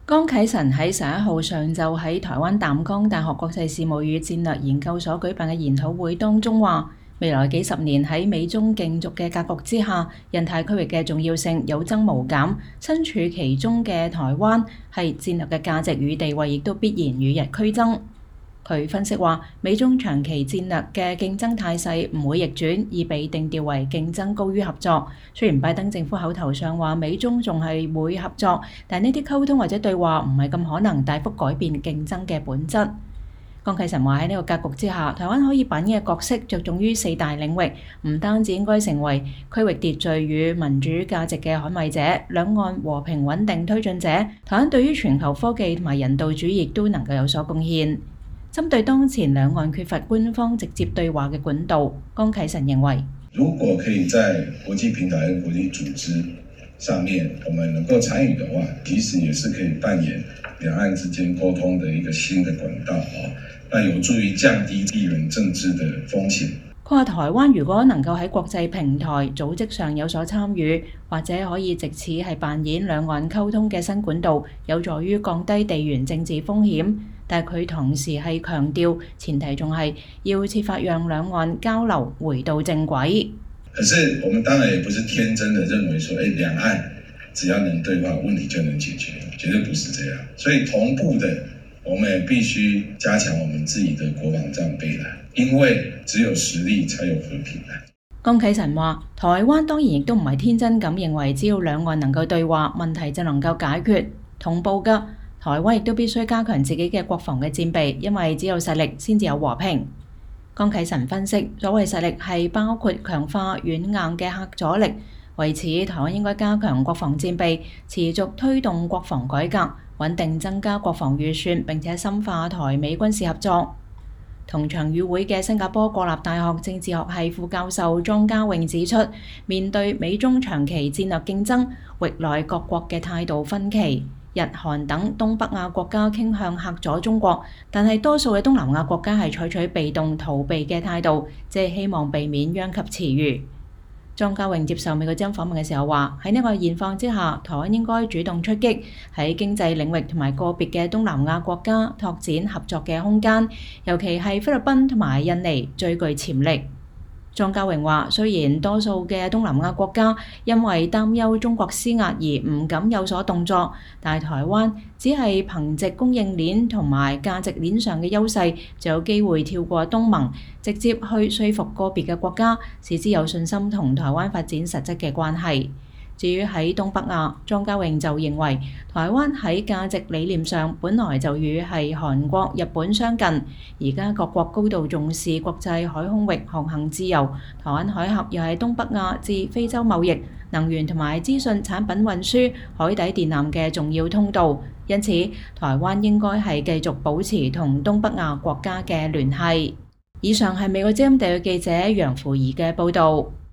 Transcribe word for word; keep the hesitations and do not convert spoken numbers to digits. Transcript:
江啟臣喺十一號上晝喺台灣淡江大學國際事務與戰略研究所舉辦嘅研討會當中話，未來幾十年喺美中競逐嘅格局之下，印太區域嘅重要性有增無減，身處其中嘅台灣係戰略嘅價值與地位亦都必然與日俱增。佢分析話，美中長期戰略嘅競爭態勢唔會逆轉，已被定調為競爭高於合作。雖然拜登政府口頭上話美中仲係會合作，但呢啲溝通或者對話唔係咁可能大幅改變競爭嘅本質。江啟臣話喺呢個格局之下，台灣可以扮演嘅角色着重於四大領域，唔單止應該成為區域秩序與民主價值嘅捍衛者、兩岸和平穩定推進者，台灣對於全球科技同埋人道主義亦都能夠有所貢獻。針對當前兩岸缺乏官方直接對話嘅管道，江啟臣認為， 如果可以在國際平台和國際組織上面，我們能夠參與的話，其實也是可以扮演兩岸之間溝通的一個新的管道啊，那有助於降低地緣政治的風險。 佢話台灣如果能夠喺國際平台組織上有所參與，或者可以藉此係扮演兩岸溝通嘅新管道，有助於降低地緣政治風險。但係佢同時係強調，前提仲係要設法讓兩岸交流回到正軌。 可是我們當然也不是天真的認為說，誒兩岸只要能對話，問題就能解決，絕對不是這樣。所以同步的，我們也必須加強我們自己的國防戰備啦，因為只有實力才有和平啦。 江啟臣話：台灣當然亦都唔係天真咁認為，只要兩岸能夠對話，問題就能夠解決。同步嘅，台灣亦都必須加強自己嘅國防嘅戰備，因為只有實力先至有和平。江啟臣分析，所謂實力係包括強化軟硬嘅核阻力，為此台灣應該加強國防戰備，持續推動國防改革，穩定增加國防預算，並且深化台美軍事合作。同場與會嘅新加坡國立大學政治學系副教授莊家穎指出，面對美中長期戰略競爭，域內各國嘅態度分歧。日韓等東北亞國家傾向嚇阻中國，但係多數嘅東南亞國家係採取被動逃避嘅態度，即係希望避免殃及池魚。莊家穎接受美國之音訪問嘅時候話：喺呢個現況之下，台灣應該主動出擊，喺經濟領域同埋個別嘅東南亞國家拓展合作嘅空間，尤其係菲律賓同埋印尼最具潛力。莊家穎話：雖然多數嘅東南亞國家因為擔憂中國施壓而唔敢有所動作，但係台灣只係憑藉供應鏈同埋價值鏈上嘅優勢，就有機會跳過東盟，直接去說服個別嘅國家，使之有信心同台灣發展實質嘅關係。至於喺東北亞，莊家穎就認為台灣喺價值理念上本來就與係韓國、日本相近，而家各國高度重視國際海空域航行自由，台灣海峽又係東北亞至非洲貿易、能源同埋資訊產品運輸、海底電纜嘅重要通道，因此台灣應該係繼續保持同東北亞國家嘅聯繫。以上係美國之音特約記者楊芙儀嘅報導。